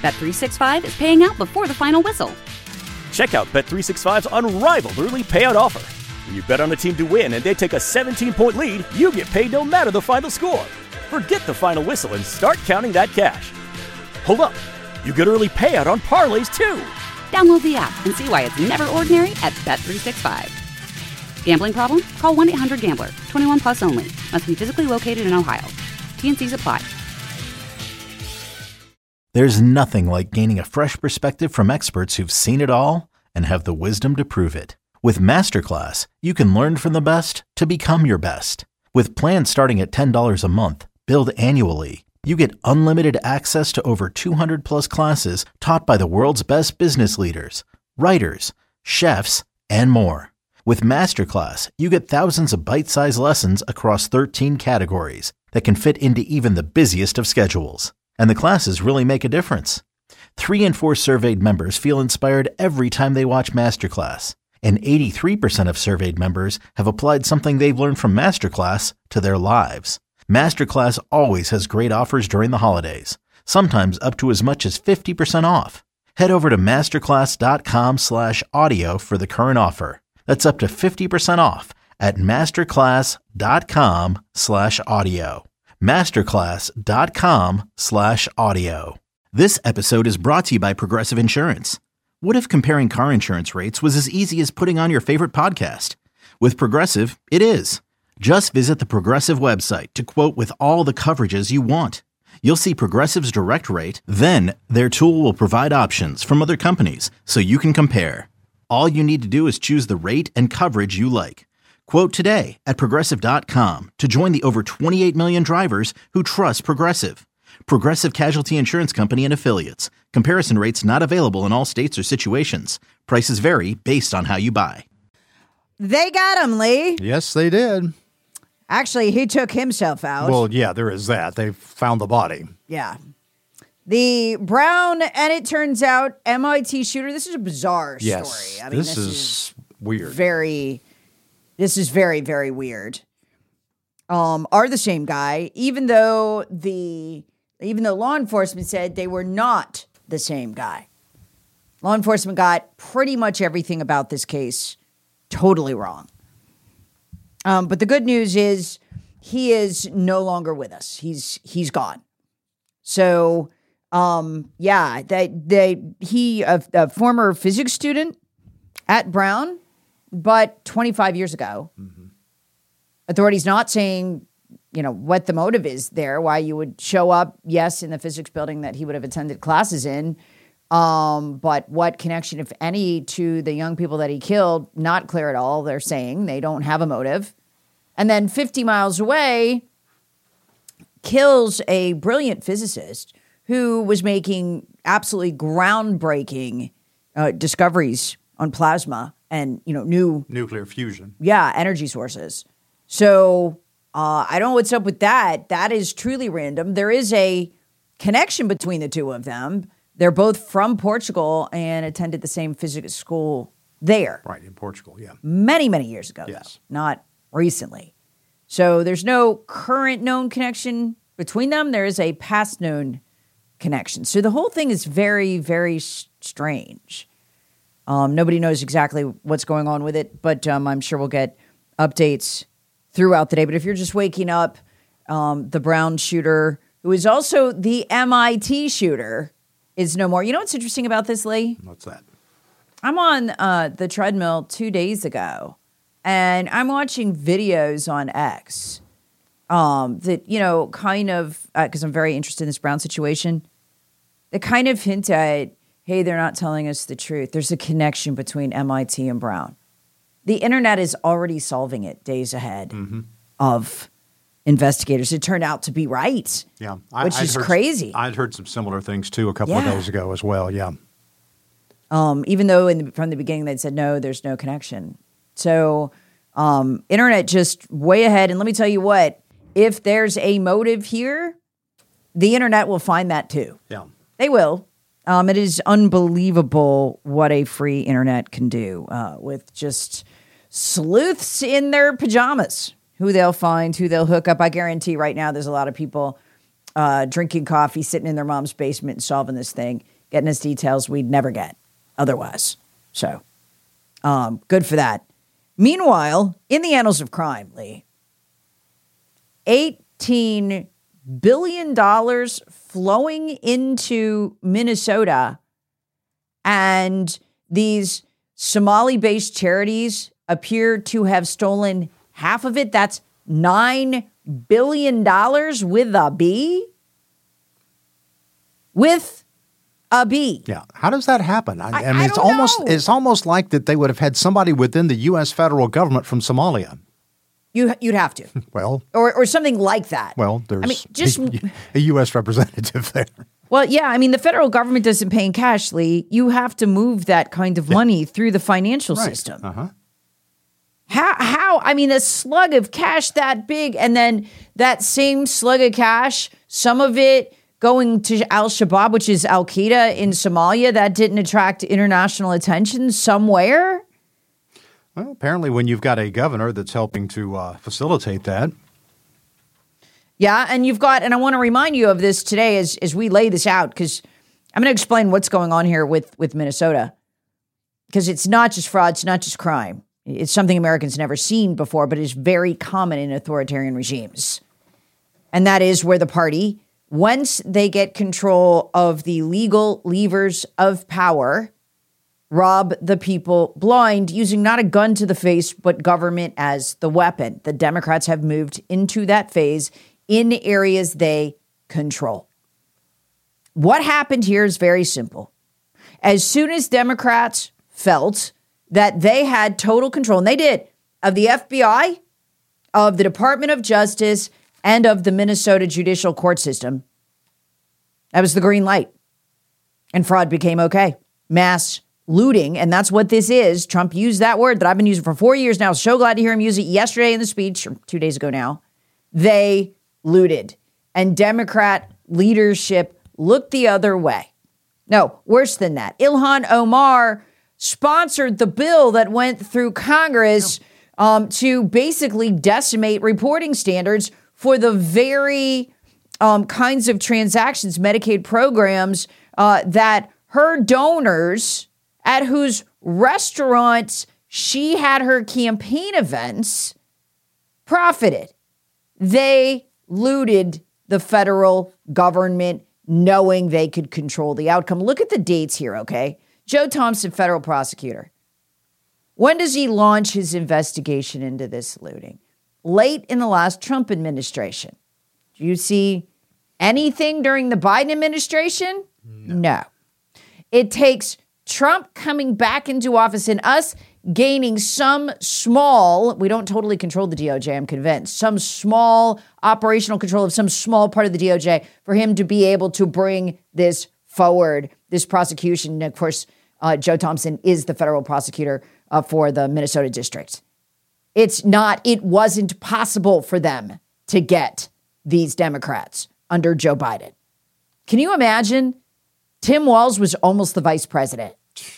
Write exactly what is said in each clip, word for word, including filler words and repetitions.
Bet three sixty-five is paying out before the final whistle. Check out Bet three sixty-five's unrivaled early payout offer. When you bet on a team to win and they take a seventeen-point lead, you get paid no matter the final score. Forget the final whistle and start counting that cash. Hold up. You get early payout on parlays, too. Download the app and see why it's never ordinary at Bet three sixty-five. Gambling problem? Call one eight hundred gambler. twenty-one plus only. Must be physically located in Ohio. T N Cs apply. There's nothing like gaining a fresh perspective from experts who've seen it all and have the wisdom to prove it. With Masterclass, you can learn from the best to become your best. With plans starting at ten dollars a month, billed annually, you get unlimited access to over two hundred plus classes taught by the world's best business leaders, writers, chefs, and more. With Masterclass, you get thousands of bite-sized lessons across thirteen categories that can fit into even the busiest of schedules. And the classes really make a difference. Three in four surveyed members feel inspired every time they watch Masterclass. And eighty-three percent of surveyed members have applied something they've learned from Masterclass to their lives. Masterclass always has great offers during the holidays, sometimes up to as much as fifty percent off. Head over to masterclass.com slash audio for the current offer. That's up to fifty percent off at masterclass.com slash audio. Masterclass.com slash audio. This episode is brought to you by Progressive Insurance. What if comparing car insurance rates was as easy as putting on your favorite podcast? With Progressive, it is. Just visit the Progressive website to quote with all the coverages you want. You'll see Progressive's direct rate, then their tool will provide options from other companies so you can compare. All you need to do is choose the rate and coverage you like. Quote today at Progressive dot com to join the over twenty-eight million drivers who trust Progressive. Progressive Casualty Insurance Company and Affiliates. Comparison rates not available in all states or situations. Prices vary based on how you buy. They got him, Lee. Yes, they did. Actually, he took himself out. Well, yeah, there is that. They found the body. Yeah. The Brown, and it turns out, M I T shooter, this is a bizarre yes, story. I mean, this, this is, is weird. Very, this is very, very weird. Um, are the same guy, even though the, even though law enforcement said they were not the same guy. Law enforcement got pretty much everything about this case totally wrong. Um, but the good news is he is no longer with us. He's he's gone. So, um, yeah, they they he a, a former physics student at Brown, but twenty-five years ago. Mm-hmm. Authorities not saying, you know, what the motive is there, why you would show up, yes, in the physics building that he would have attended classes in, um, but what connection, if any, to the young people that he killed, not clear at all. They're saying they don't have a motive. And then fifty miles away, kills a brilliant physicist who was making absolutely groundbreaking uh, discoveries on plasma and, you know, new nuclear fusion. Yeah, energy sources. So uh, I don't know what's up with that. That is truly random. There is a connection between the two of them. They're both from Portugal and attended the same physics school there. Right, in Portugal, yeah. Many, many years ago, yes. though, not recently. So there's no current known connection between them. There is a past known connection. So the whole thing is very, very strange. Um, nobody knows exactly what's going on with it, but um, I'm sure we'll get updates throughout the day. But if you're just waking up, um, the Brown shooter, who is also the M I T shooter, is no more. You know what's interesting about this, Lee? What's that? I'm on uh, the treadmill two days ago, and I'm watching videos on X um, that, you know, kind of, because uh, I'm very interested in this Brown situation, that kind of hint at, hey, they're not telling us the truth. There's a connection between M I T and Brown. The internet is already solving it days ahead mm-hmm. of investigators. It turned out to be right. Yeah. Which I'd is heard, crazy. I'd heard some similar things, too, a couple yeah. of days ago as well. Yeah. Um, even though in the, from the beginning they'd said, no, there's no connection. So um, internet just way ahead. And let me tell you what, if there's a motive here, the internet will find that too. Yeah. They will. Um, it is unbelievable what a free internet can do uh, with just sleuths in their pajamas, who they'll find, who they'll hook up. I guarantee right now there's a lot of people uh, drinking coffee, sitting in their mom's basement and solving this thing, getting us details we'd never get otherwise. So um, good for that. Meanwhile, in the annals of crime, Lee, eighteen billion dollars flowing into Minnesota, and these Somali-based charities appear to have stolen half of it. That's nine billion dollars with a B? With a B. Yeah. How does that happen? I, I- I mean, I it's don't almost know. it's almost like that they would have had somebody within the U S federal government from Somalia. You, you'd have to. Well, Or, or something like that. well, there's I mean, just... a, a U S representative there. Well, yeah, I mean, the federal government doesn't pay in cash, Lee. You have to move that kind of money through the financial Right. system. Uh-huh. How, how, I mean, a slug of cash that big, and then that same slug of cash, some of it going to Al-Shabaab, which is Al-Qaeda in Somalia, that didn't attract international attention somewhere? Well, apparently when you've got a governor that's helping to uh, facilitate that. Yeah, and you've got, and I want to remind you of this today as, as we lay this out, because I'm going to explain what's going on here with, with Minnesota. Because it's not just fraud, it's not just crime. It's something Americans never seen before, but is very common in authoritarian regimes. And that is where the party, once they get control of the legal levers of power, rob the people blind, using not a gun to the face, but government as the weapon. The Democrats have moved into that phase in areas they control. What happened here is very simple. As soon as Democrats felt that they had total control, and they did, of the F B I, of the Department of Justice, and of the Minnesota judicial court system, that was the green light. And fraud became okay. Mass looting, and that's what this is. Trump used that word that I've been using for four years now. So glad to hear him use it yesterday in the speech, or two days ago now. They looted. And Democrat leadership looked the other way. No, worse than that. Ilhan Omar sponsored the bill that went through Congress um, to basically decimate reporting standards for the very um, kinds of transactions, Medicaid programs, uh, that her donors, at whose restaurants she had her campaign events, profited. They looted the federal government, knowing they could control the outcome. Look at the dates here, okay? Joe Thompson, federal prosecutor. When does he launch his investigation into this looting? Late in the last Trump administration. Do you see anything during the Biden administration? No. no. It takes Trump coming back into office and us gaining some small, we don't totally control the D O J, I'm convinced, some small operational control of some small part of the D O J for him to be able to bring this forward, this prosecution. And of course, uh, Joe Thompson is the federal prosecutor uh, for the Minnesota district. It's not, it wasn't possible for them to get these Democrats under Joe Biden. Can you imagine? Tim Walz was almost the vice president.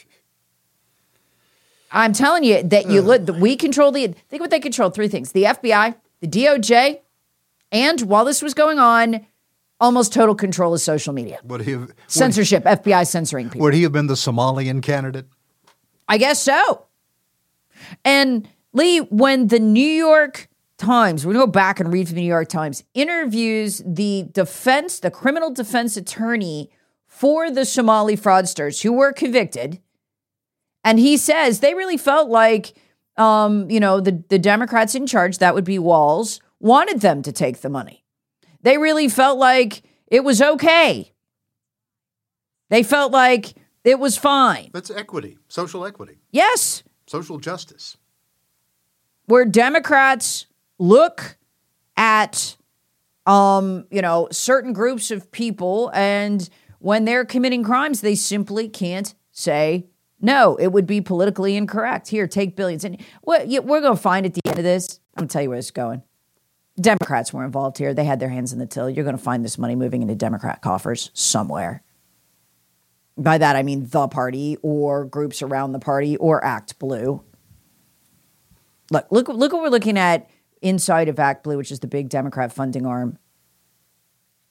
I'm telling you that you look, that we control the, think what they control, three things: the F B I, the D O J, and while this was going on, almost total control of social media. Would he have, Censorship, F B I censoring people. Would he have been the Somalian candidate? I guess so. And Lee, when the New York Times, we're going to go back and read from the New York Times, interviews the defense, the criminal defense attorney for the Somali fraudsters who were convicted, and he says they really felt like, um, you know, the, the Democrats in charge, that would be Walz, wanted them to take the money. They really felt like it was okay. They felt like it was fine. That's equity, social equity, Yes. social justice. Where Democrats look at, um, you know, certain groups of people, and when they're committing crimes, they simply can't say no. It would be politically incorrect. Here, take billions. And what we're going to find at the end of this, I'm going to tell you where it's going. Democrats were involved here. They had their hands in the till. You're going to find this money moving into Democrat coffers somewhere. By that, I mean the party or groups around the party or Act Blue. Look, look, look what we're looking at inside of Act Blue, which is the big Democrat funding arm.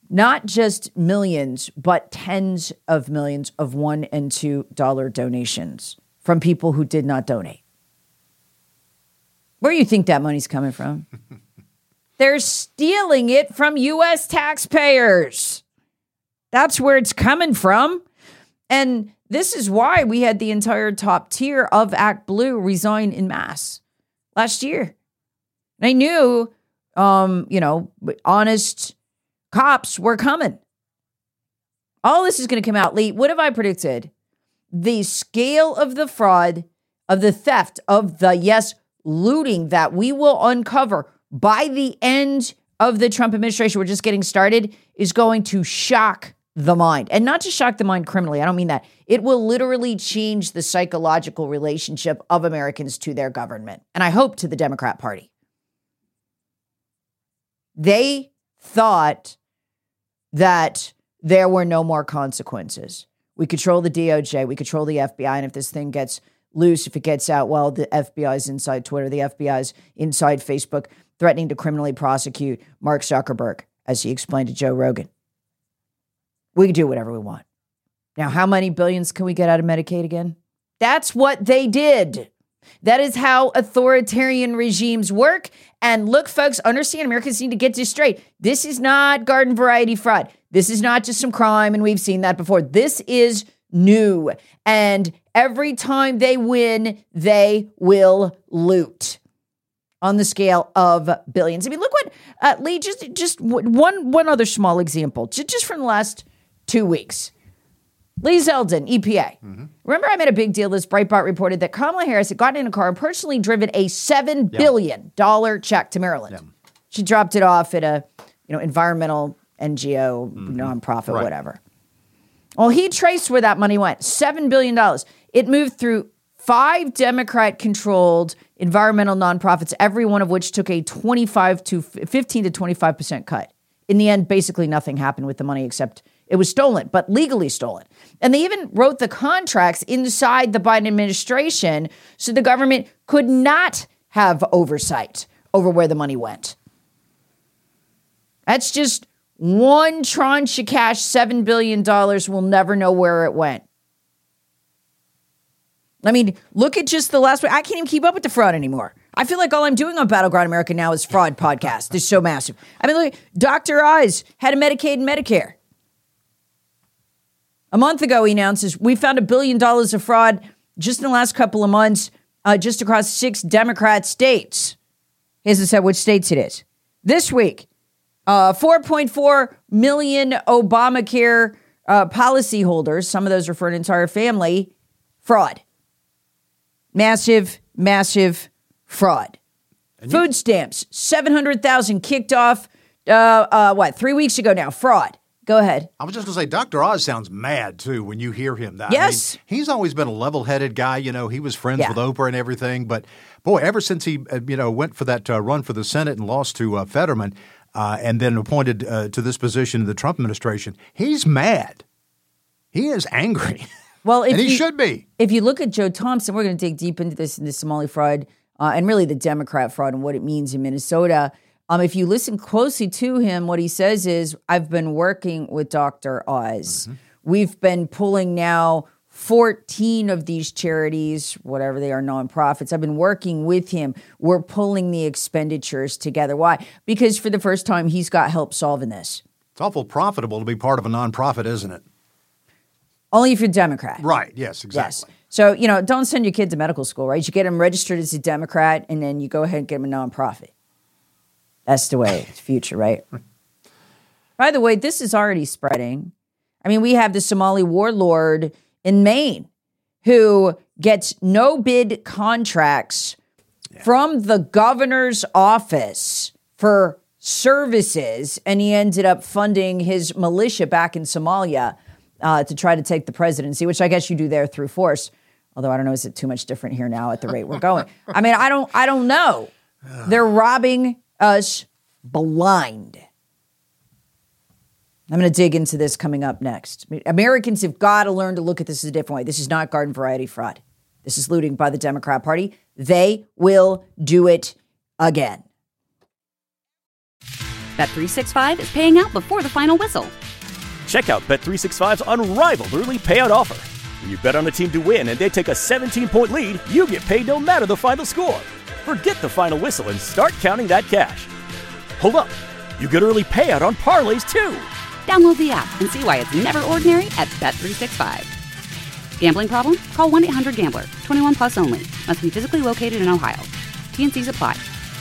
not just millions, but tens of millions of one and two dollar donations from people who did not donate. Where do you think that money's coming from? They're stealing it from U S taxpayers. That's where it's coming from. And this is why we had the entire top tier of Act Blue resign en masse last year. And I knew, um, you know, honest cops were coming. All this is going to come out. Lee, what have I predicted? The scale of the fraud, of the theft, of the, yes, looting that we will uncover by the end of the Trump administration, we're just getting started, is going to shock the mind. And not just shock the mind criminally. I don't mean that. It will literally change the psychological relationship of Americans to their government. And I hope to the Democrat Party. They thought that there were no more consequences. We control the D O J. We control the F B I. And if this thing gets loose, if it gets out, well, the F B I's inside Twitter, the F B I's inside Facebook, threatening to criminally prosecute Mark Zuckerberg, as he explained to Joe Rogan. We can do whatever we want. Now, how many billions can we get out of Medicaid again? That's what they did. That is how authoritarian regimes work. And look, folks, understand, Americans need to get this straight. This is not garden variety fraud. This is not just some crime, and we've seen that before. This is new. And every time they win, they will loot on the scale of billions. I mean, look what, uh, Lee, just, just one, one other small example, just, just from the last two weeks. Lee Zeldin, E P A. Mm-hmm. Remember, I made a big deal. This Breitbart reported that Kamala Harris had gotten in a car and personally driven a seven billion dollars yeah. check to Maryland. Yeah. She dropped it off at a, you know, environmental N G O, mm-hmm. nonprofit, right. whatever. Well, he traced where that money went, seven billion dollars. It moved through five Democrat-controlled environmental nonprofits, every one of which took a twenty-five to fifteen to twenty-five percent cut. In the end, basically nothing happened with the money except it was stolen, but legally stolen. And they even wrote the contracts inside the Biden administration so the government could not have oversight over where the money went. That's just one tranche of cash, seven billion dollars. We'll never know where it went. I mean, look at just the last week. I can't even keep up with the fraud anymore. I feel like all I'm doing on Battleground America now is fraud podcast. It's so massive. I mean, look, Doctor Oz had a Medicaid and Medicare. A month ago, he announces, we found a billion dollars of fraud just in the last couple of months, uh, just across six Democrat states. He hasn't said which states it is. This week, uh, four point four million Obamacare uh, policyholders, some of those are for an entire family, fraud. Massive, massive fraud. Food stamps, seven hundred thousand kicked off, uh, uh, what, three weeks ago now, fraud. Go ahead. I was just going to say, Doctor Oz sounds mad, too, when you hear him. That. Yes. I mean, he's always been a level-headed guy. You know, he was friends yeah. with Oprah and everything. But, boy, ever since he, uh, you know, went for that uh, run for the Senate and lost to uh, Fetterman uh, and then appointed uh, to this position in the Trump administration, he's mad. He is angry. Well, if and he you, should be. If you look at Joe Thompson, we're going to dig deep into this, in the Somali fraud uh, and really the Democrat fraud and what it means in Minnesota. Um, if you listen closely to him, what he says is, I've been working with Doctor Oz. Mm-hmm. We've been pulling now fourteen of these charities, whatever they are, nonprofits. I've been working with him. We're pulling the expenditures together. Why? Because for the first time, he's got help solving this. It's awful profitable to be part of a nonprofit, isn't it? Only if you're Democrat. Right. Yes, exactly. Yes. So, you know, don't send your kid to medical school, right? You get them registered as a Democrat, and then you go ahead and get them a nonprofit. That's the way it's future, right? By the way, this is already spreading. I mean, we have the Somali warlord in Maine who gets no bid contracts yeah. from the governor's office for services, and he ended up funding his militia back in Somalia uh, to try to take the presidency, which I guess you do there through force. Although I don't know, is it too much different here now at the rate we're going? I mean, I don't, I don't know. They're robbing us blind. I'm going to dig into this coming up next. Americans have got to learn to look at this a different way. This is not garden variety fraud. This is looting by the Democrat Party. They will do it again. Bet three sixty-five is paying out before the final whistle. Check out Bet three sixty-five's unrivaled early payout offer. When you bet on a team to win and they take a seventeen-point lead, you get paid no matter the final score. Forget the final whistle and start counting that cash. Hold up. You get early payout on parlays, too. Download the app and see why it's never ordinary at Bet three sixty-five. Gambling problem? Call one eight hundred gambler. twenty-one plus only. Must be physically located in Ohio. T N Cs apply.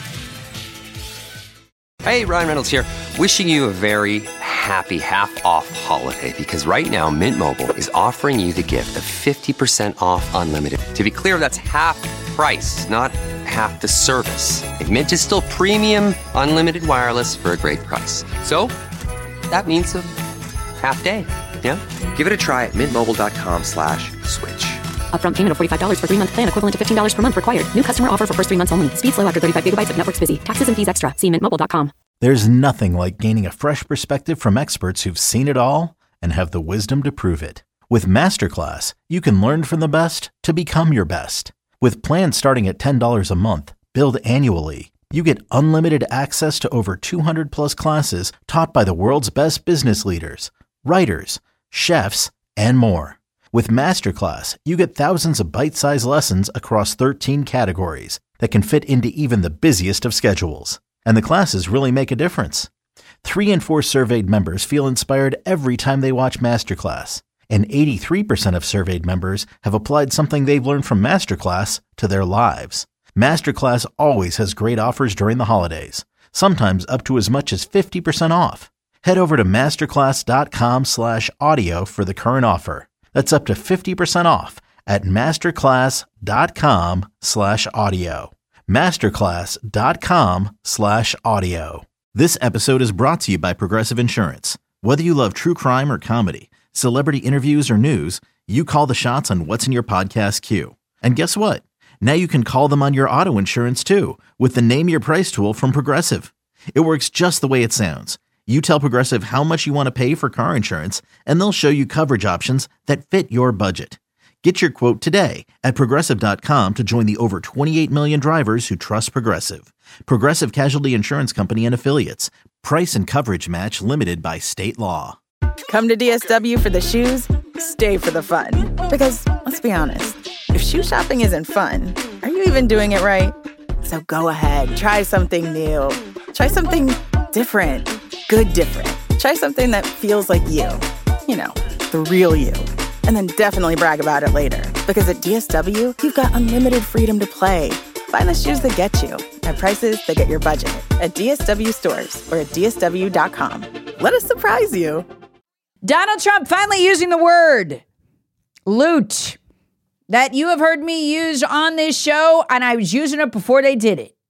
Hey, Ryan Reynolds here. Wishing you a very happy half-off holiday because right now Mint Mobile is offering you the gift of fifty percent off unlimited. To be clear, that's half price, not half the service. Like, Mint is still premium unlimited wireless for a great price. So that means a half day. Yeah? Give it a try at mintmobile.com slash switch. Upfront payment of forty-five dollars for three-month plan equivalent to fifteen dollars per month required. New customer offer for first three months only. Speed slow after thirty-five gigabytes if network's busy. Taxes and fees extra. See mint mobile dot com. There's nothing like gaining a fresh perspective from experts who've seen it all and have the wisdom to prove it. With Masterclass, you can learn from the best to become your best. With plans starting at ten dollars a month, billed annually, you get unlimited access to over two hundred plus classes taught by the world's best business leaders, writers, chefs, and more. With Masterclass, you get thousands of bite-sized lessons across thirteen categories that can fit into even the busiest of schedules. And the classes really make a difference. Three in four surveyed members feel inspired every time they watch Masterclass. And eighty-three percent of surveyed members have applied something they've learned from Masterclass to their lives. Masterclass always has great offers during the holidays, sometimes up to as much as fifty percent off. Head over to masterclass.com slash audio for the current offer. That's up to fifty percent off at masterclass.com slash audio. Masterclass.com slash audio. This episode is brought to you by Progressive Insurance. Whether you love true crime or comedy, celebrity interviews or news, you call the shots on what's in your podcast queue. And guess what? Now you can call them on your auto insurance too with the Name Your Price tool from Progressive. It works just the way it sounds. You tell Progressive how much you want to pay for car insurance, and they'll show you coverage options that fit your budget. Get your quote today at Progressive dot com to join the over twenty-eight million drivers who trust Progressive. Progressive Casualty Insurance Company and Affiliates. Price and coverage match limited by state law. Come to D S W for the shoes, stay for the fun. Because, let's be honest, if shoe shopping isn't fun, are you even doing it right? So go ahead, try something new. Try something different. Good different. Try something that feels like you. You know, the real you. And then definitely brag about it later. Because at D S W, you've got unlimited freedom to play. Find the shoes that get you at prices that get your budget at D S W stores or at D S W dot com. Let us surprise you. Donald Trump finally using the word loot that you have heard me use on this show, and I was using it before they did it.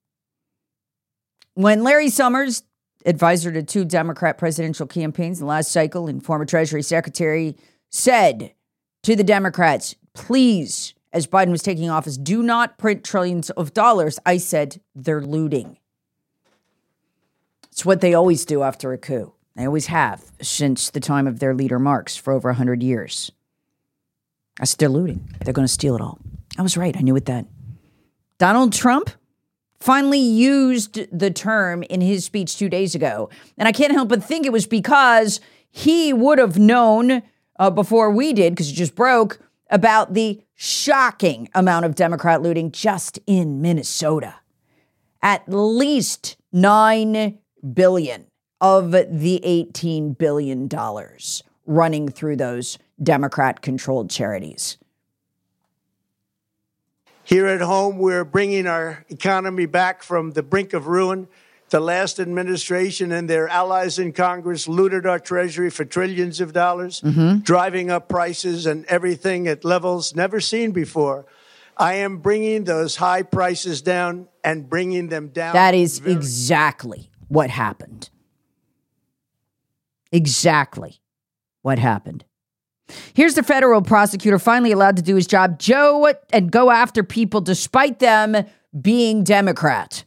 When Larry Summers, advisor to two Democrat presidential campaigns in the last cycle and former Treasury Secretary, said to the Democrats, please, as Biden was taking office, do not print trillions of dollars. I said, they're looting. It's what they always do after a coup. They always have since the time of their leader, Marx, for over one hundred years. I said, they're looting. They're going to steal it all. I was right. I knew it then. Donald Trump finally used the term in his speech two days ago. And I can't help but think it was because he would have known uh, before we did, because it just broke, about the shocking amount of Democrat looting just in Minnesota. At least nine billion dollars of the eighteen billion dollars running through those Democrat-controlled charities. Here at home, we're bringing our economy back from the brink of ruin. The last administration and their allies in Congress looted our treasury for trillions of dollars, mm-hmm. driving up prices and everything at levels never seen before. I am bringing those high prices down and bringing them down. That is very- exactly what happened. Exactly what happened. Here's the federal prosecutor finally allowed to do his job, Joe, and go after people despite them being Democrat.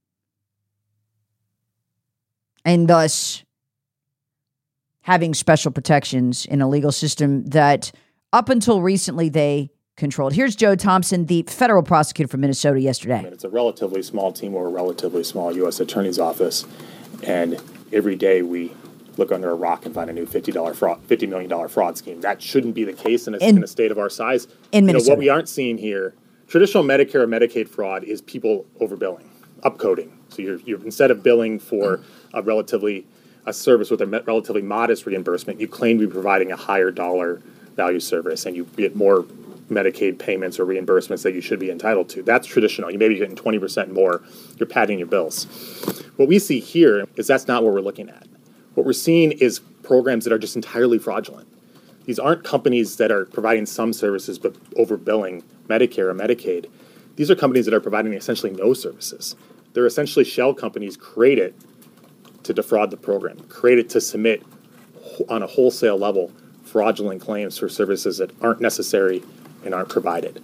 And thus having special protections in a legal system that up until recently they controlled. Here's Joe Thompson, the federal prosecutor from Minnesota yesterday. It's a relatively small team or a relatively small U S attorney's office. And every day we look under a rock and find a new fifty dollars fraud, fifty million dollars fraud scheme. That shouldn't be the case in a, in, in a state of our size. In you Minnesota. know, what we aren't seeing here, traditional Medicare or Medicaid fraud is people overbilling, upcoding. So you're, you're instead of billing for a relatively a service with a me- relatively modest reimbursement, you claim to be providing a higher dollar value service, and you get more Medicaid payments or reimbursements that you should be entitled to. That's traditional. You may be getting twenty percent more. You're padding your bills. What we see here is that's not what we're looking at. What we're seeing is programs that are just entirely fraudulent. These aren't companies that are providing some services but overbilling Medicare or Medicaid. These are companies that are providing essentially no services. They're essentially shell companies created to defraud the program, created to submit on a wholesale level fraudulent claims for services that aren't necessary and aren't provided.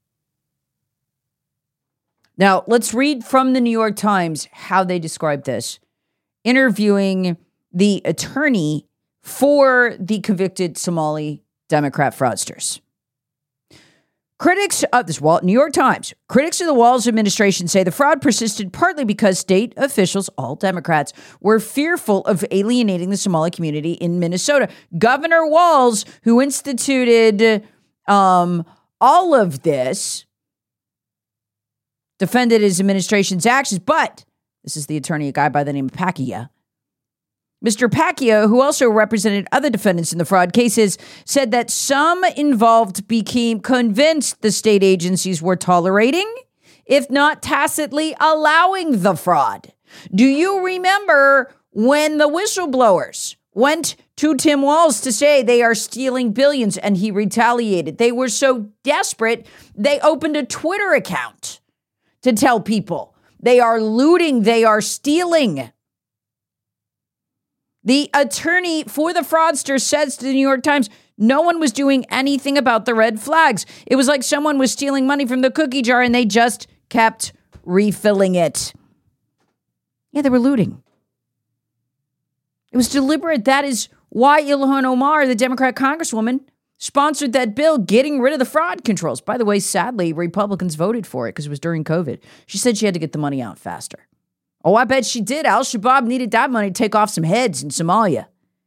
Now, let's read from the New York Times how they describe this. Interviewing the attorney for the convicted Somali Democrat fraudsters. Critics of this Wall, New York Times, critics of the Walz administration say the fraud persisted partly because state officials, all Democrats, were fearful of alienating the Somali community in Minnesota. Governor Walz, who instituted um, all of this, defended his administration's actions, but this is the attorney, a guy by the name of Pacquiao. Mister Pacquiao, who also represented other defendants in the fraud cases, said that some involved became convinced the state agencies were tolerating, if not tacitly allowing the fraud. Do you remember when the whistleblowers went to Tim Walz to say they are stealing billions and he retaliated? They were so desperate, they opened a Twitter account to tell people they are looting, they are stealing. The attorney for the fraudster says to the New York Times, no one was doing anything about the red flags. It was like someone was stealing money from the cookie jar and they just kept refilling it. Yeah, they were looting. It was deliberate. That is why Ilhan Omar, the Democrat congresswoman, sponsored that bill getting rid of the fraud controls. By the way, sadly, Republicans voted for it because it was during COVID. She said she had to get the money out faster. Oh, I bet she did. Al-Shabaab needed that money to take off some heads in Somalia.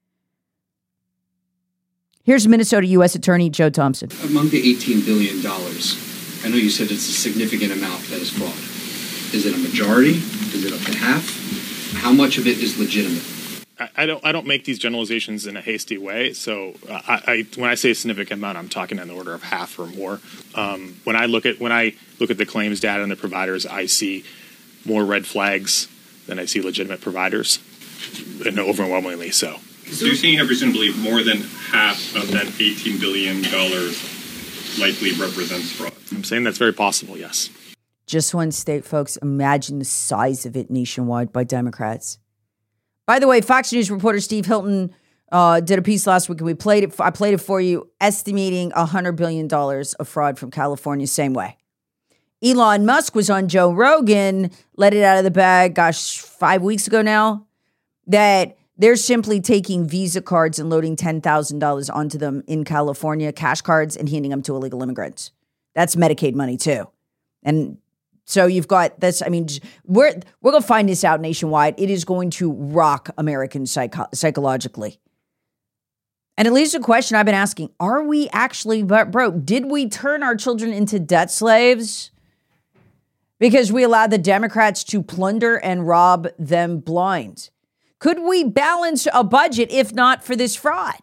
Here's Minnesota U S Attorney Joe Thompson. Among the eighteen billion dollars, I know you said it's a significant amount that is fraud. Is it a majority? Is it up to half? How much of it is legitimate? I don't. I don't make these generalizations in a hasty way. So, uh, I, I, when I say a significant amount, I'm talking in the order of half or more. Um, when I look at when I look at the claims data and the providers, I see more red flags than I see legitimate providers, and overwhelmingly so. So you're saying you have reason to believe more than half of that eighteen billion dollars likely represents fraud? I'm saying that's very possible, yes. Just one state, folks. Imagine the size of it nationwide by Democrats. By the way, Fox News reporter Steve Hilton uh, did a piece last week, and we played it. I played it for you, estimating one hundred billion dollars of fraud from California, same way. Elon Musk was on Joe Rogan, let it out of the bag, gosh, five weeks ago now, that they're simply taking Visa cards and loading ten thousand dollars onto them in California, cash cards, and handing them to illegal immigrants. That's Medicaid money, too. And so you've got this, I mean, we're, we're going to find this out nationwide. It is going to rock Americans psycho- psychologically. And it leaves a question I've been asking, are we actually broke? Did we turn our children into debt slaves? Because we allowed the Democrats to plunder and rob them blind. Could we balance a budget if not for this fraud?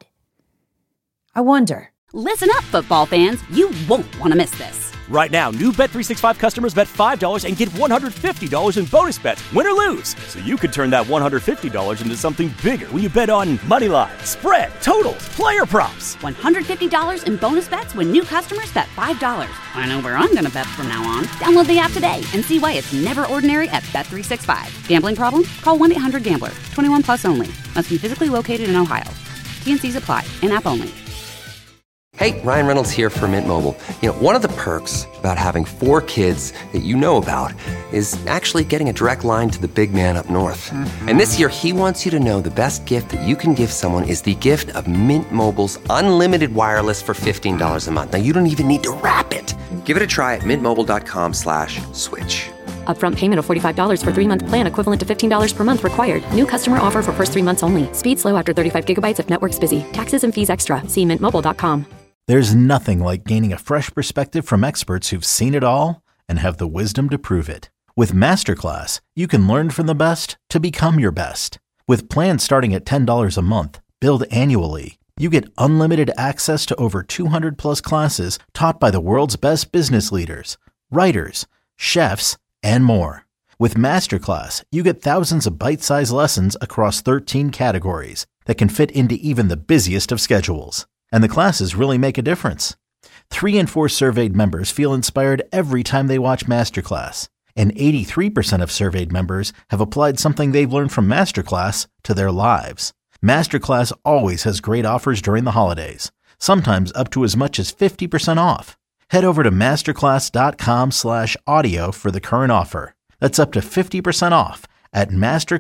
I wonder. Listen up, football fans. You won't want to miss this. Right now, new Bet three sixty-five customers bet five dollars and get one hundred fifty dollars in bonus bets, win or lose. So you could turn that one hundred fifty dollars into something bigger when you bet on money line, spread, totals, player props. one hundred fifty dollars in bonus bets when new customers bet five dollars. I know where I'm going to bet from now on. Download the app today and see why it's never ordinary at Bet three sixty-five. Gambling problem? Call one eight hundred gambler. twenty-one plus only. Must be physically located in Ohio. T N Cs apply. In-app only. Hey, Ryan Reynolds here for Mint Mobile. You know, one of the perks about having four kids that you know about is actually getting a direct line to the big man up north. Mm-hmm. And this year, he wants you to know the best gift that you can give someone is the gift of Mint Mobile's unlimited wireless for fifteen dollars a month. Now, you don't even need to wrap it. Give it a try at mintmobile.com slash switch. Upfront payment of forty-five dollars for three-month plan equivalent to fifteen dollars per month required. New customer offer for first three months only. Speed slow after thirty-five gigabytes if network's busy. Taxes and fees extra. See mint mobile dot com. There's nothing like gaining a fresh perspective from experts who've seen it all and have the wisdom to prove it. With Masterclass, you can learn from the best to become your best. With plans starting at ten dollars a month, billed annually, you get unlimited access to over two hundred plus classes taught by the world's best business leaders, writers, chefs, and more. With Masterclass, you get thousands of bite-sized lessons across thirteen categories that can fit into even the busiest of schedules. And the classes really make a difference. Three in four surveyed members feel inspired every time they watch Masterclass. And eighty-three percent of surveyed members have applied something they've learned from Masterclass to their lives. Masterclass always has great offers during the holidays, sometimes up to as much as fifty percent off. Head over to masterclass.com slash audio for the current offer. That's up to fifty percent off at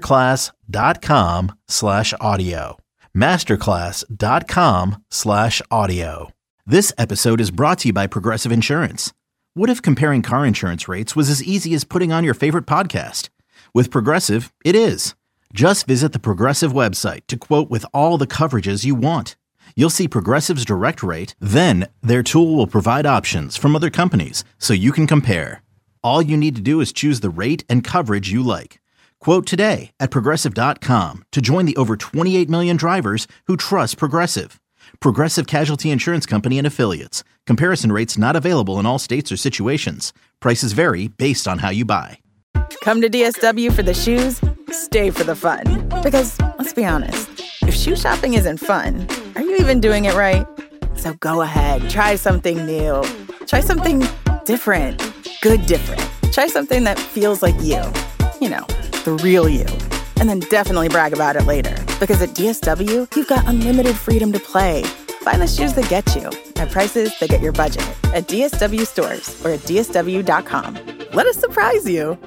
masterclass.com slash audio. masterclass.com slash audio. This episode is brought to you by Progressive Insurance. What if comparing car insurance rates was as easy as putting on your favorite podcast? With Progressive, it is. Just visit the Progressive website to quote with all the coverages you want. You'll see Progressive's direct rate, then their tool will provide options from other companies so you can compare. All you need to do is choose the rate and coverage you like. Quote today at Progressive dot com to join the over twenty-eight million drivers who trust Progressive. Progressive Casualty Insurance Company and Affiliates. Comparison rates not available in all states or situations. Prices vary based on how you buy. Come to D S W for the shoes, stay for the fun. Because, let's be honest, if shoe shopping isn't fun, are you even doing it right? So go ahead, try something new. Try something different. Good different. Try something that feels like you. You know, the real you. And then definitely brag about it later. Because at D S W, you've got unlimited freedom to play. Find the shoes that get you at prices that get your budget at D S W stores or at D S W dot com. Let us surprise you.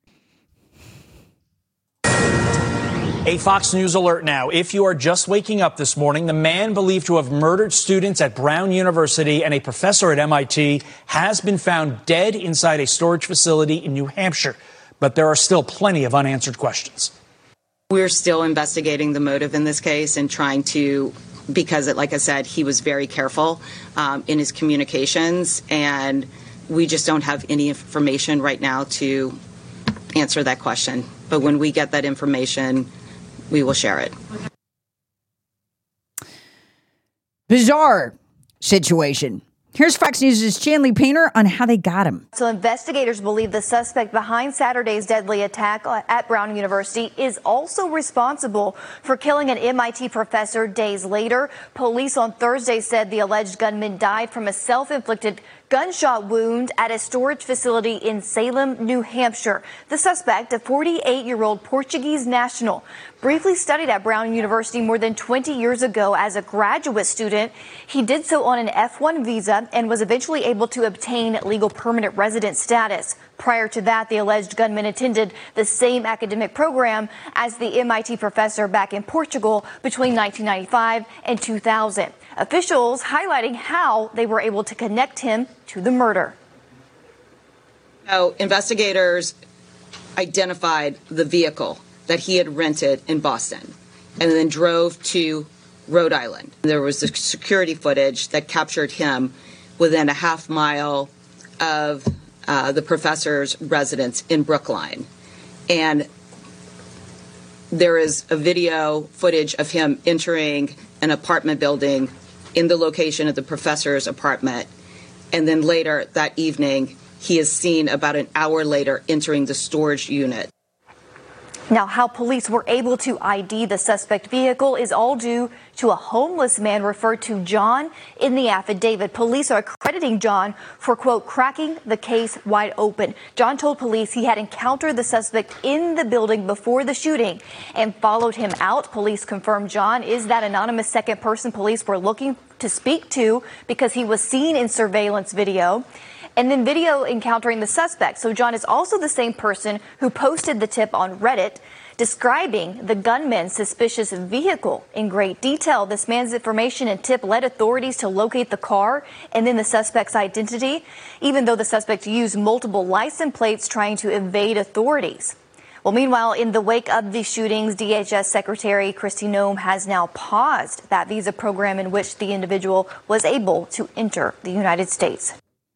A Fox News alert now. If you are just waking up this morning, the man believed to have murdered students at Brown University and a professor at M I T has been found dead inside a storage facility in New Hampshire. But there are still plenty of unanswered questions. We're still investigating the motive in this case and trying to, because, it, like I said, he was very careful um, in his communications, and we just don't have any information right now to answer that question. But when we get that information, we will share it. Bizarre situation. Here's Fox News' Chanley Painter on how they got him. So investigators believe the suspect behind Saturday's deadly attack at Brown University is also responsible for killing an M I T professor days later. Police on Thursday said the alleged gunman died from a self-inflicted gunshot wound at a storage facility in Salem, New Hampshire. The suspect, a forty-eight-year-old Portuguese national, briefly studied at Brown University more than twenty years ago as a graduate student. He did so on an F one visa and was eventually able to obtain legal permanent resident status. Prior to that, the alleged gunman attended the same academic program as the M I T professor back in Portugal between nineteen ninety-five and two thousand. Officials highlighting how they were able to connect him to the murder. So investigators identified the vehicle that he had rented in Boston and then drove to Rhode Island. There was the security footage that captured him within a half mile of uh, the professor's residence in Brookline. And there is a video footage of him entering an apartment building in the location of the professor's apartment. And then later that evening, he is seen about an hour later entering the storage unit. Now, how police were able to I D the suspect vehicle is all due to a homeless man referred to John in the affidavit. Police are crediting John for, quote, cracking the case wide open. John told police he had encountered the suspect in the building before the shooting and followed him out. Police confirmed John is that anonymous second person police were looking to speak to because he was seen in surveillance video. and then video encountering the suspect. So John is also the same person who posted the tip on Reddit, describing the gunman's suspicious vehicle in great detail. This man's information and tip led authorities to locate the car and then the suspect's identity, even though the suspect used multiple license plates trying to evade authorities. Well, meanwhile, in the wake of the shootings, D H S Secretary Kristi Noem has now paused that visa program in which the individual was able to enter the United States.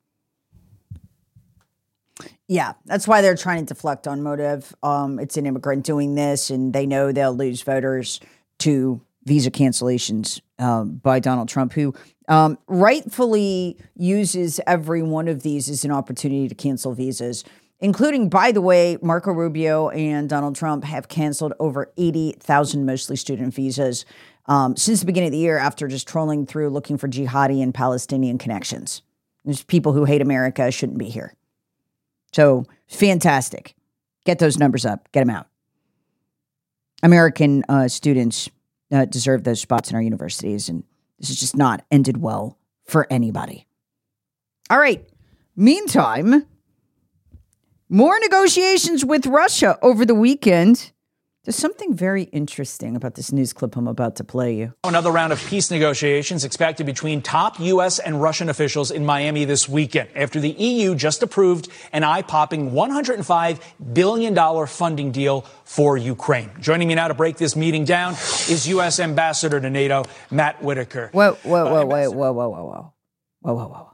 Yeah, that's why they're trying to deflect on motive. Um, it's an immigrant doing this, and they know they'll lose voters to visa cancellations um, by Donald Trump, who um, rightfully uses every one of these as an opportunity to cancel visas, including, by the way, Marco Rubio and Donald Trump have canceled over eighty thousand mostly student visas um, since the beginning of the year after just trolling through looking for jihadi and Palestinian connections. There's people who hate America, shouldn't be here. So fantastic. Get those numbers up. Get them out. American uh, students uh, deserve those spots in our universities, and this has just not ended well for anybody. All right. Meantime, more negotiations with Russia over the weekend. There's something very interesting about this news clip I'm about to play you. Another round of peace negotiations expected between top U S and Russian officials in Miami this weekend after the E U just approved an eye-popping one hundred five billion dollars funding deal for Ukraine. Joining me now to break this meeting down is U S Ambassador to NATO, Matt Whitaker. Whoa, whoa, whoa, whoa, whoa, whoa, whoa, whoa, whoa, whoa, whoa.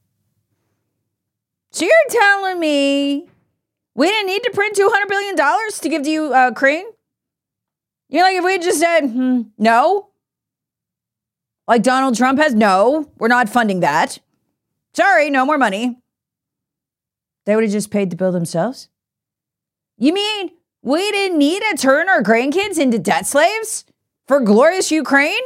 So you're telling me we didn't need to print two hundred billion dollars to give to you, uh, Ukraine? You know, like if we just said, hmm, no, like Donald Trump has, no, we're not funding that. Sorry, no more money. They would have just paid the bill themselves? You mean we didn't need to turn our grandkids into debt slaves for glorious Ukraine?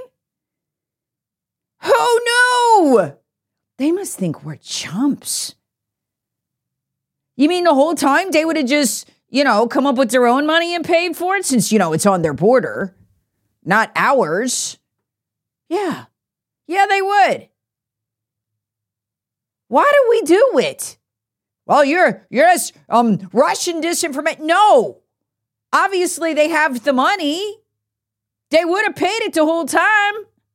Oh, no. They must think we're chumps. You mean the whole time they would have just, you know, come up with their own money and paid for it since, you know, it's on their border, not ours? Yeah. Yeah, they would. Why do we do it? Well, you're, you're just um, Russian disinformation. No. Obviously, they have the money. They would have paid it the whole time.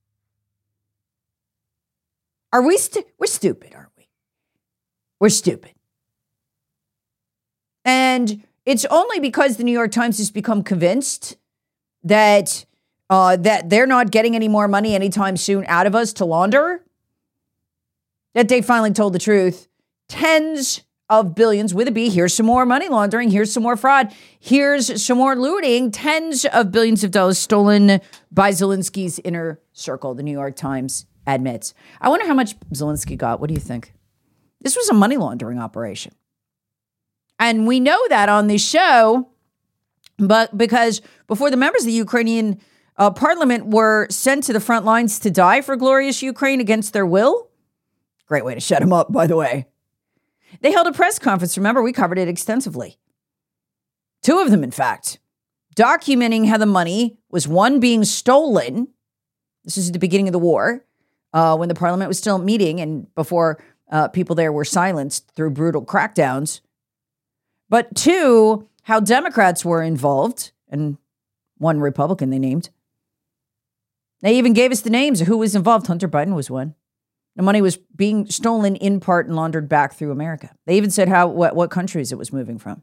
Are we stu- We're stupid, aren't we? We're stupid. And it's only because the New York Times has become convinced that uh, that they're not getting any more money anytime soon out of us to launder that they finally told the truth. Tens of billions with a B. Here's some more money laundering. Here's some more fraud. Here's some more looting. Tens of billions of dollars stolen by Zelensky's inner circle, the New York Times admits. I wonder how much Zelensky got. What do you think? This was a money laundering operation. And we know that on this show, but because before the members of the Ukrainian uh, parliament were sent to the front lines to die for glorious Ukraine against their will. Great way to shut them up, by the way. They held a press conference. Remember, we covered it extensively. Two of them, in fact, documenting how the money was, one, being stolen. This is at the beginning of the war, uh, when the parliament was still meeting and before uh, people there were silenced through brutal crackdowns. But two, how Democrats were involved, and one Republican they named. They even gave us the names of who was involved. Hunter Biden was one. The money was being stolen in part and laundered back through America. They even said how what, what countries it was moving from.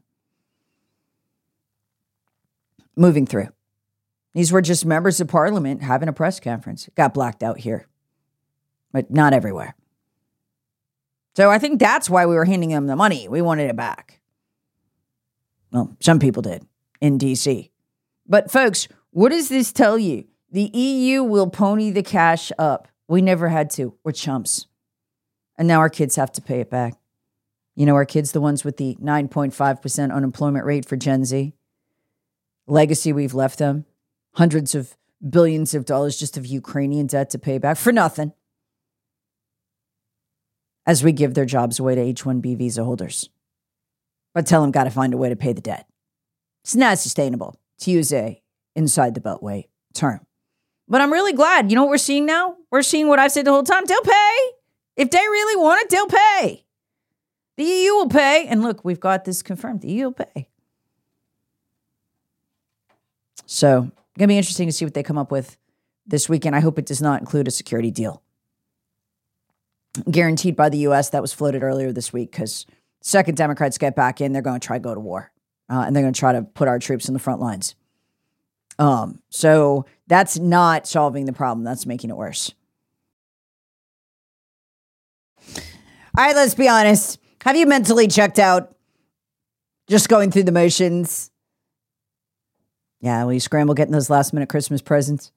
Moving through. These were just members of parliament having a press conference. It got blacked out here, but not everywhere. So I think that's why we were handing them the money. We wanted it back. Well, some people did in D C. But folks, what does this tell you? The E U will pony the cash up. We never had to. We're chumps. And now our kids have to pay it back. You know, our kids, the ones with the nine point five percent unemployment rate for Gen Z. Legacy we've left them. Hundreds of billions of dollars just of Ukrainian debt to pay back for nothing. As we give their jobs away to H one B visa holders. But tell them got to find a way to pay the debt. It's not sustainable to use a inside the beltway term. But I'm really glad. You know what we're seeing now? We're seeing what I've said the whole time. They'll pay. If they really want it, they'll pay. The E U will pay. And look, we've got this confirmed. The E U will pay. So, going to be interesting to see what they come up with this weekend. I hope it does not include a security deal guaranteed by the U S. That was floated earlier this week because the second Democrats get back in, they're going to try to go to war. Uh, and they're going to try to put our troops in the front lines. Um, so that's not solving the problem. That's making it worse. All right, let's be honest. Have you mentally checked out? Just going through the motions? Yeah, will you scramble getting those last minute Christmas presents?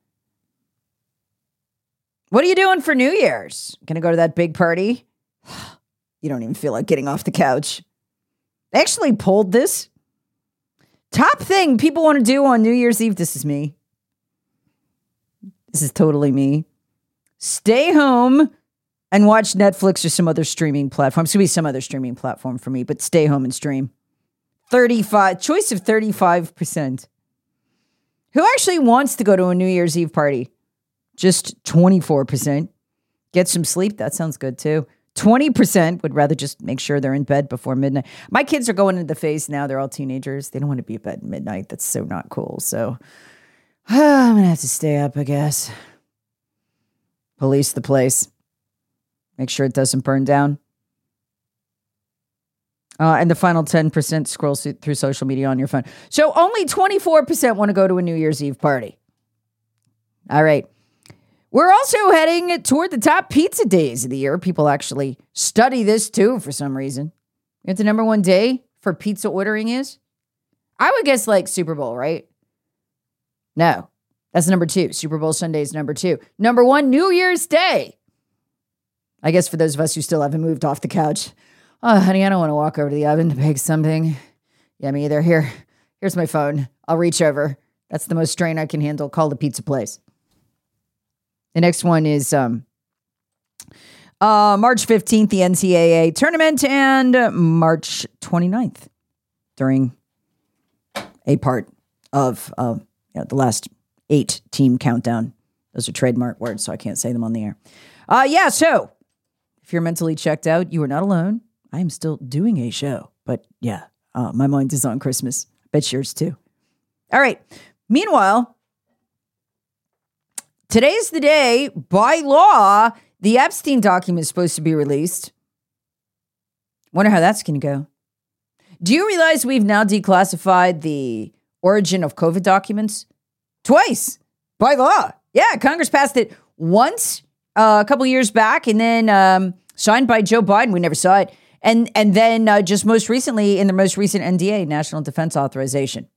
What are you doing for New Year's? Gonna go to that big party? You don't even feel like getting off the couch. They actually pulled this. Top thing people want to do on New Year's Eve. This is me. This is totally me. Stay home and watch Netflix or some other streaming platform. It's going to be some other streaming platform for me, but stay home and stream. thirty-five, choice of thirty-five percent. Who actually wants to go to a New Year's Eve party? Just twenty-four percent. Get some sleep. That sounds good too. twenty percent would rather just make sure they're in bed before midnight. My kids are going into the phase now. They're all teenagers. They don't want to be in bed at midnight. That's so not cool. So I'm going to have to stay up, I guess. Police the place. Make sure it doesn't burn down. Uh, and the final ten percent scrolls through social media on your phone. So only twenty-four percent want to go to a New Year's Eve party. All right. We're also heading toward the top pizza days of the year. People actually study this too for some reason. You know what the number one day for pizza ordering is? I would guess like Super Bowl, right? No, that's number two. Super Bowl Sunday is number two. Number one, New Year's Day. I guess for those of us who still haven't moved off the couch. Oh, honey, I don't want to walk over to the oven to bake something. Yeah, me either. Here, here's my phone. I'll reach over. That's the most strain I can handle. Call the pizza place. The next one is um, uh, March fifteenth, the N C double A tournament, and uh, March twenty-ninth during a part of uh, you know, the last eight team countdown. Those are trademark words, so I can't say them on the air. Uh, yeah, so if you're mentally checked out, you are not alone. I am still doing a show, but yeah, uh, my mind is on Christmas. I bet yours too. All right. Meanwhile, today's the day, by law, the Epstein document is supposed to be released. Wonder how that's going to go. Do you realize we've now declassified the origin of COVID documents? Twice, by law. Yeah, Congress passed it once uh, a couple years back, and then um, signed by Joe Biden. We never saw it. And, and then uh, just most recently, in the most recent N D A, National Defense Authorization.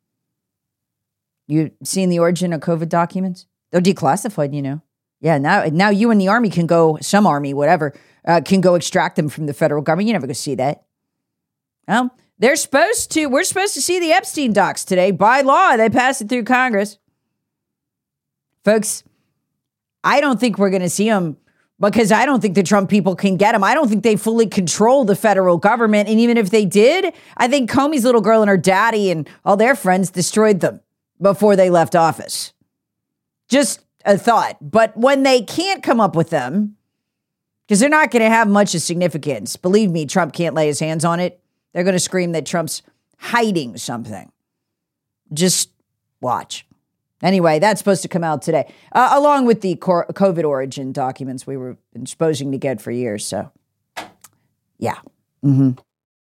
You seen the origin of COVID documents? They're declassified, you know. Yeah, now now you and the Army can go, some Army, whatever, uh, can go extract them from the federal government. You never go see that. Well, they're supposed to, we're supposed to see the Epstein docs today. By law, they passed it through Congress. Folks, I don't think we're going to see them because I don't think the Trump people can get them. I don't think they fully control the federal government. And even if they did, I think Comey's little girl and her daddy and all their friends destroyed them before they left office. Just a thought. But when they can't come up with them, because they're not going to have much of significance, believe me, Trump can't lay his hands on it. They're going to scream that Trump's hiding something. Just watch. Anyway, that's supposed to come out today, uh, along with the COVID origin documents we were supposing to get for years. So, yeah. Mm-hmm.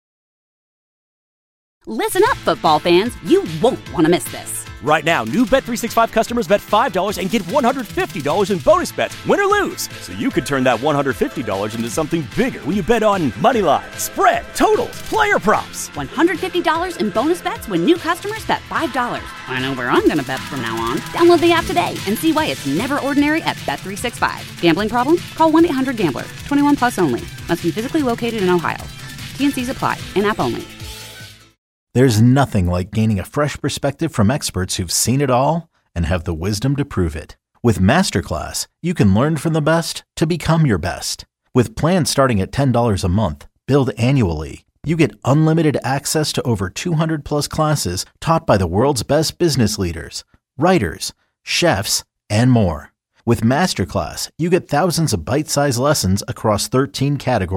Listen up, football fans. You won't want to miss this. Right now, new Bet three sixty-five customers bet five dollars and get one hundred fifty dollars in bonus bets, win or lose. So you could turn that one hundred fifty dollars into something bigger when you bet on money line, spread, totals, player props. one hundred fifty dollars in bonus bets when new customers bet five dollars. I know where I'm going to bet from now on. Download the app today and see why it's never ordinary at Bet three sixty-five. Gambling problem? Call one eight hundred gambler. twenty-one plus only. Must be physically located in Ohio. T and C's apply. In-app only. There's nothing like gaining a fresh perspective from experts who've seen it all and have the wisdom to prove it. With Masterclass, you can learn from the best to become your best. With plans starting at ten dollars a month, billed annually, you get unlimited access to over two hundred plus classes taught by the world's best business leaders, writers, chefs, and more. With Masterclass, you get thousands of bite-sized lessons across thirteen categories,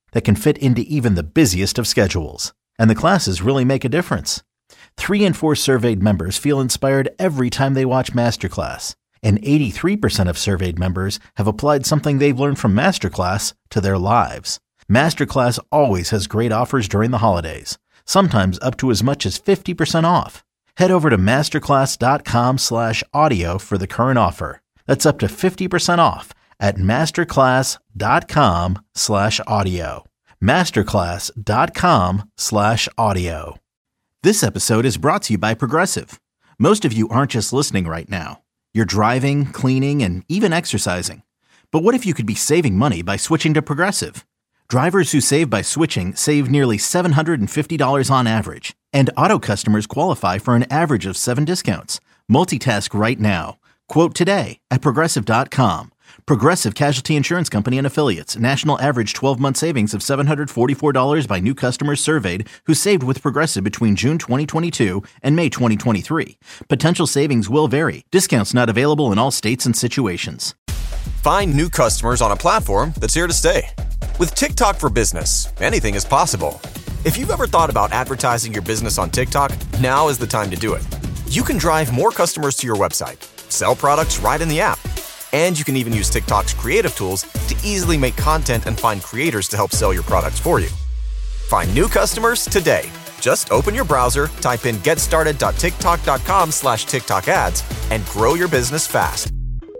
that can fit into even the busiest of schedules. And the classes really make a difference. Three in four surveyed members feel inspired every time they watch Masterclass. And eighty-three percent of surveyed members have applied something they've learned from Masterclass to their lives. Masterclass always has great offers during the holidays, sometimes up to as much as fifty percent off. Head over to masterclass.com slash audio for the current offer. That's up to fifty percent off at masterclass.com slash audio. Masterclass.com slash audio. This episode is brought to you by Progressive. Most of you aren't just listening right now. You're driving, cleaning, and even exercising. But what if you could be saving money by switching to Progressive? Drivers who save by switching save nearly seven hundred fifty dollars on average. And auto customers qualify for an average of seven discounts. Multitask right now. Quote today at Progressive dot com. Progressive Casualty Insurance Company and Affiliates. National average twelve-month savings of seven hundred forty-four dollars by new customers surveyed who saved with Progressive between June twenty twenty-two and May twenty twenty-three. Potential savings will vary. Discounts not available in all states and situations. Find new customers on a platform that's here to stay. With TikTok for Business, anything is possible. If you've ever thought about advertising your business on TikTok, now is the time to do it. You can drive more customers to your website, sell products right in the app, and you can even use TikTok's creative tools to easily make content and find creators to help sell your products for you. Find new customers today. Just open your browser, type in getstarted.tiktok.com slash TikTok ads, and grow your business fast.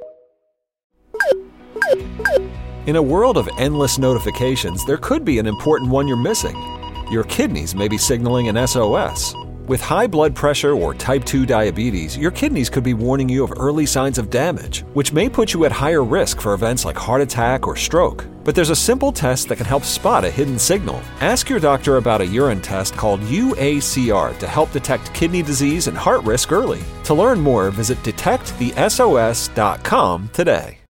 In a world of endless notifications, there could be an important one you're missing. Your kidneys may be signaling an S O S. With high blood pressure or type two diabetes, your kidneys could be warning you of early signs of damage, which may put you at higher risk for events like heart attack or stroke. But there's a simple test that can help spot a hidden signal. Ask your doctor about a urine test called U A C R to help detect kidney disease and heart risk early. To learn more, visit detect the S O S dot com today.